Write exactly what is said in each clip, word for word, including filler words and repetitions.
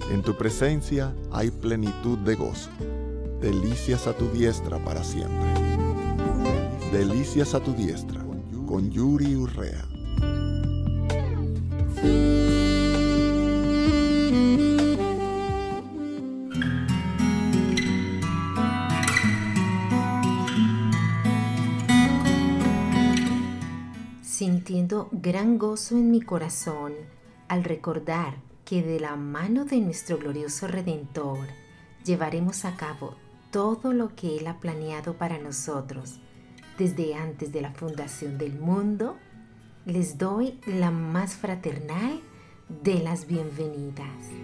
En tu presencia hay plenitud de gozo. Delicias a tu diestra para siempre. Delicias a tu diestra, con Yuri Urrea. Sintiendo gran gozo en mi corazón al recordar que de la mano de nuestro glorioso Redentor llevaremos a cabo todo lo que Él ha planeado para nosotros desde antes de la fundación del mundo, les doy la más fraternal de las bienvenidas.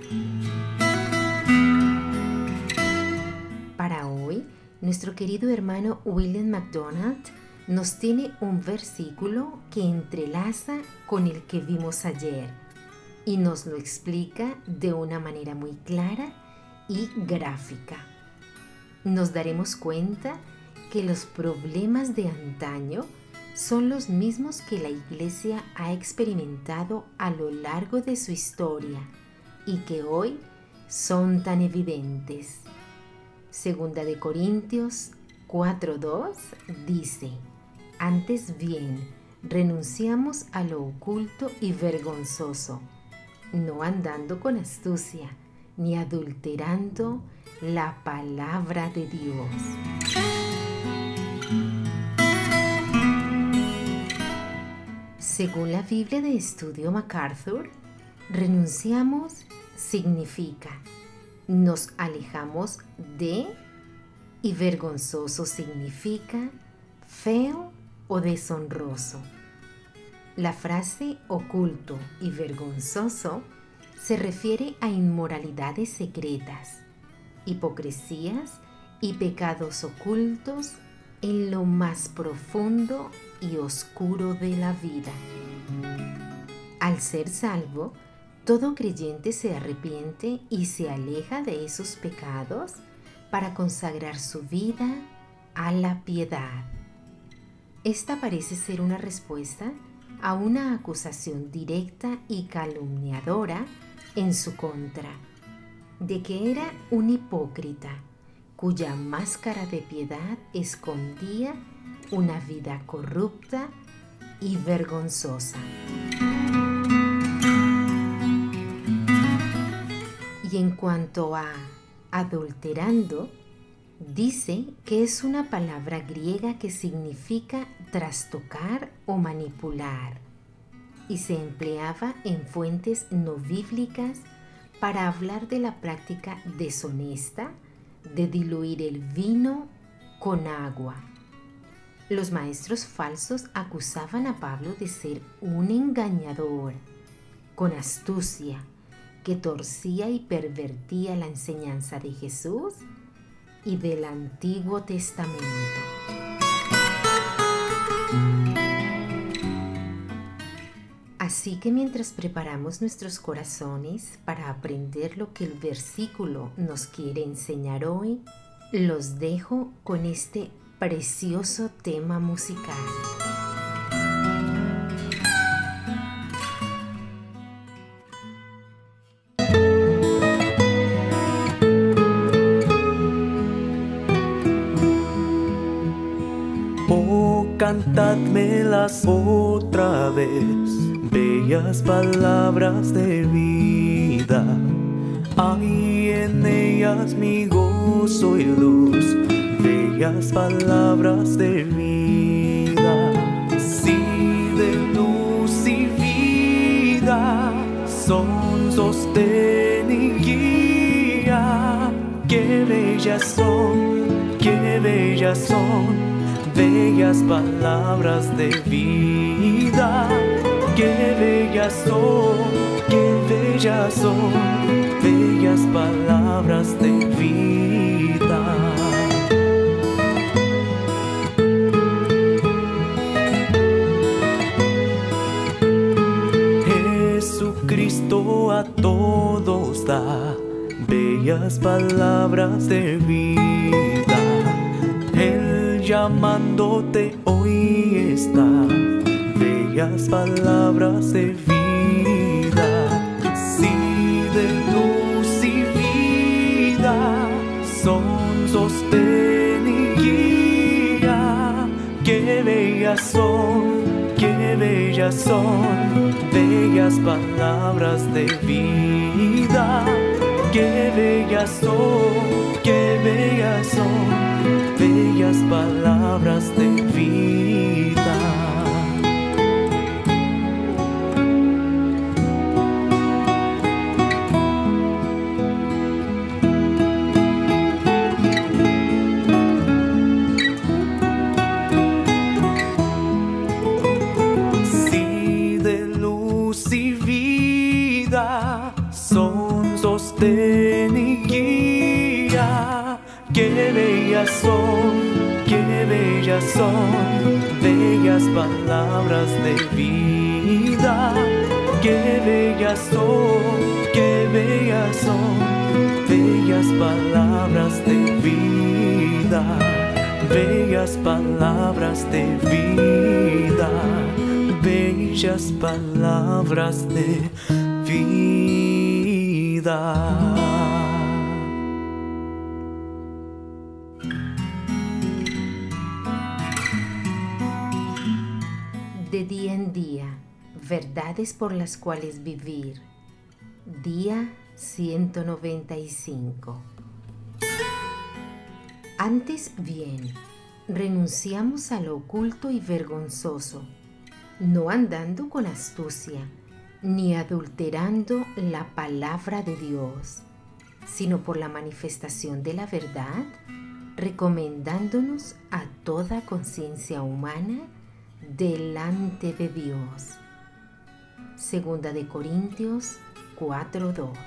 Para hoy, nuestro querido hermano William MacDonald nos tiene un versículo que entrelaza con el que vimos ayer y nos lo explica de una manera muy clara y gráfica. Nos daremos cuenta que los problemas de antaño son los mismos que la Iglesia ha experimentado a lo largo de su historia y que hoy son tan evidentes. Segunda de Corintios cuatro dos dice: antes bien, renunciamos a lo oculto y vergonzoso, no andando con astucia, ni adulterando la palabra de Dios. Según la Biblia de Estudio MacArthur, renunciamos significa nos alejamos de, y vergonzoso significa feo o deshonroso. La frase oculto y vergonzoso se refiere a inmoralidades secretas, hipocresías y pecados ocultos en lo más profundo y oscuro de la vida. Al ser salvo, todo creyente se arrepiente y se aleja de esos pecados para consagrar su vida a la piedad. Esta parece ser una respuesta a una acusación directa y calumniadora en su contra, de que era un hipócrita cuya máscara de piedad escondía una vida corrupta y vergonzosa. Y en cuanto a adulterando, dice que es una palabra griega que significa trastocar o manipular y se empleaba en fuentes no bíblicas para hablar de la práctica deshonesta de diluir el vino con agua. Los maestros falsos acusaban a Pablo de ser un engañador, con astucia, que torcía y pervertía la enseñanza de Jesús y del Antiguo Testamento. Así que mientras preparamos nuestros corazones para aprender lo que el versículo nos quiere enseñar hoy, los dejo con este precioso tema musical. Oh, cantadmelas otra vez, bellas palabras de vida. Hay en ellas mi gozo y luz, bellas palabras de vida. Sí, de luz y vida, son sostén y guía. Qué bellas son, qué bellas son, bellas palabras de vida. Qué bellas son, qué bellas son, bellas palabras de vida. Jesucristo a todos da bellas palabras de vida. Él llamándote hoy está, bellas palabras de vida. Sí, de luz y son bellas palabras de vida. Qué bellas son, qué bellas son, bellas palabras de vida. Si de luz y vida son sostén y guía, qué bellas son, qué bellas son, bellas palabras de vida. Qué bellas son, qué bellas son, bellas palabras de vida. Bellas palabras de vida, bellas palabras de vida. De día en día, verdades por las cuales vivir. Día ciento noventa y cinco. Antes bien, renunciamos a lo oculto y vergonzoso, no andando con astucia, ni adulterando la palabra de Dios, sino por la manifestación de la verdad, recomendándonos a toda conciencia humana delante de Dios. Segunda de Corintios cuatro dos.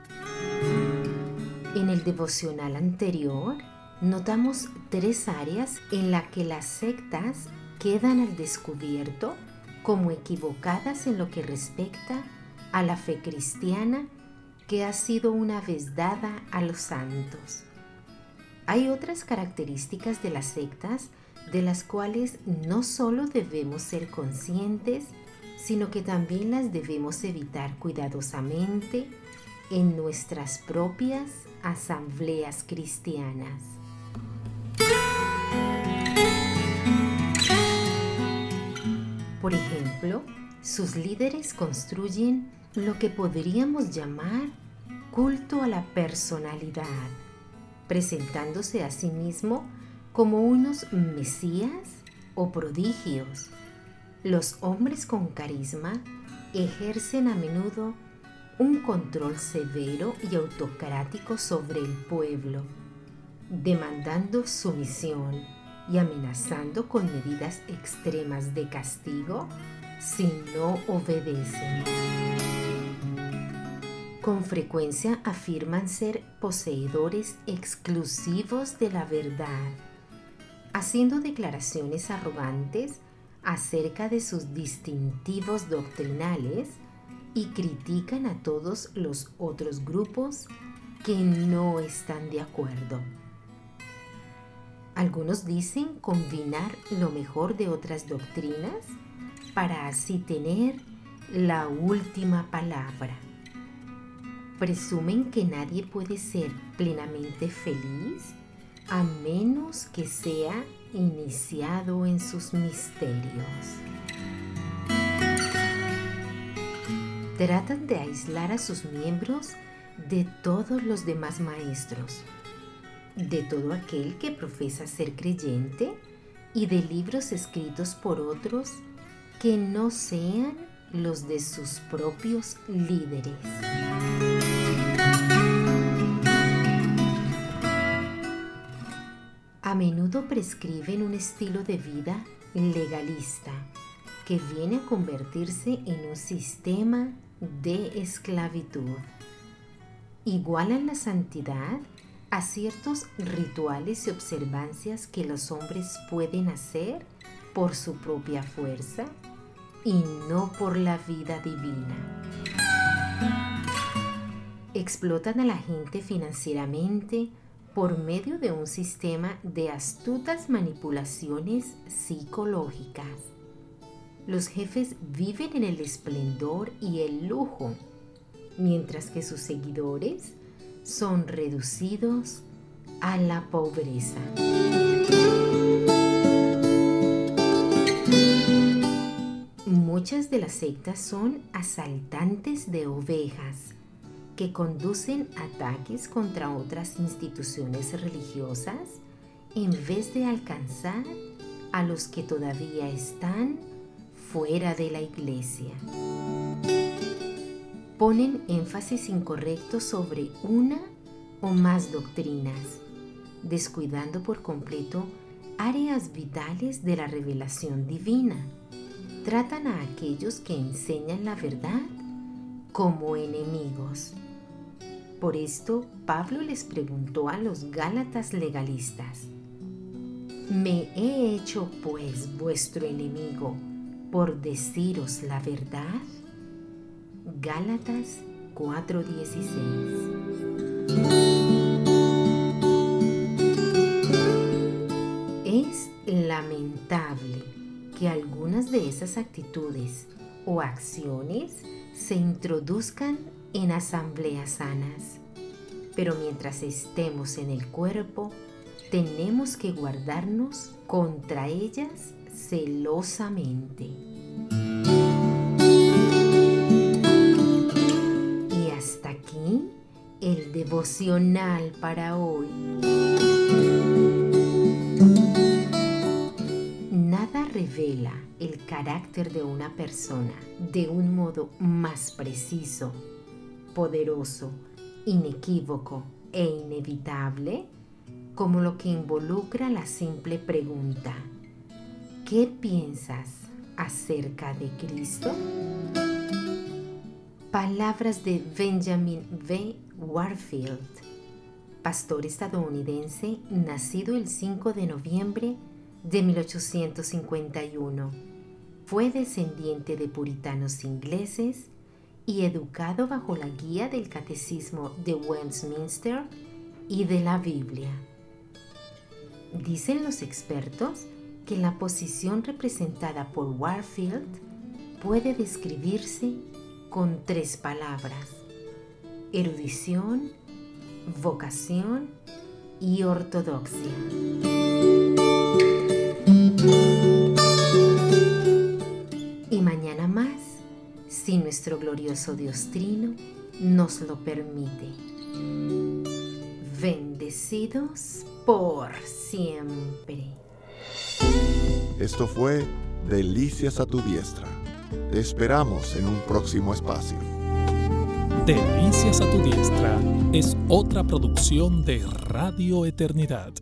En el devocional anterior, notamos tres áreas en las que las sectas quedan al descubierto como equivocadas en lo que respecta a la fe cristiana que ha sido una vez dada a los santos. Hay otras características de las sectas de las cuales no solo debemos ser conscientes, sino que también las debemos evitar cuidadosamente en nuestras propias asambleas cristianas. Por ejemplo, sus líderes construyen lo que podríamos llamar culto a la personalidad, presentándose a sí mismo como unos mesías o prodigios. Los hombres con carisma ejercen a menudo un control severo y autocrático sobre el pueblo, demandando sumisión y amenazando con medidas extremas de castigo si no obedecen. Con frecuencia afirman ser poseedores exclusivos de la verdad, haciendo declaraciones arrogantes acerca de sus distintivos doctrinales y critican a todos los otros grupos que no están de acuerdo. Algunos dicen combinar lo mejor de otras doctrinas para así tener la última palabra. Presumen que nadie puede ser plenamente feliz a menos que sea iniciado en sus misterios. Tratan de aislar a sus miembros de todos los demás maestros, de todo aquel que profesa ser creyente y de libros escritos por otros que no sean los de sus propios líderes. A menudo prescriben un estilo de vida legalista que viene a convertirse en un sistema de esclavitud. Igualan la santidad a ciertos rituales y observancias que los hombres pueden hacer por su propia fuerza y no por la vida divina. Explotan a la gente financieramente por medio de un sistema de astutas manipulaciones psicológicas. Los jefes viven en el esplendor y el lujo, mientras que sus seguidores son reducidos a la pobreza. muchas de las sectas son asaltantes de ovejas que conducen ataques contra otras instituciones religiosas en vez de alcanzar a los que todavía están fuera de la iglesia. Ponen énfasis incorrecto sobre una o más doctrinas, descuidando por completo áreas vitales de la revelación divina. Tratan a aquellos que enseñan la verdad como enemigos. Por esto, Pablo les preguntó a los gálatas legalistas: ¿me he hecho pues vuestro enemigo por deciros la verdad? Gálatas cuatro dieciséis. Es lamentable que algunas de esas actitudes o acciones se introduzcan en asambleas sanas, pero mientras estemos en el cuerpo, tenemos que guardarnos contra ellas celosamente. Y hasta aquí el devocional para hoy. Nada revela el carácter de una persona de un modo más preciso, poderoso, inequívoco e inevitable como lo que involucra la simple pregunta: ¿qué piensas acerca de Cristo? Palabras de Benjamin V. Warfield, pastor estadounidense nacido el cinco de noviembre de mil ochocientos cincuenta y uno. Fue descendiente de puritanos ingleses y educado bajo la guía del Catecismo de Westminster y de la Biblia. Dicen los expertos que la posición representada por Warfield puede describirse con tres palabras: erudición, vocación y ortodoxia. Y mañana más, si nuestro glorioso Dios Trino nos lo permite. Bendecidos por siempre. Esto fue Delicias a tu diestra. Te esperamos en un próximo espacio. Delicias a tu diestra es otra producción de Radio Eternidad.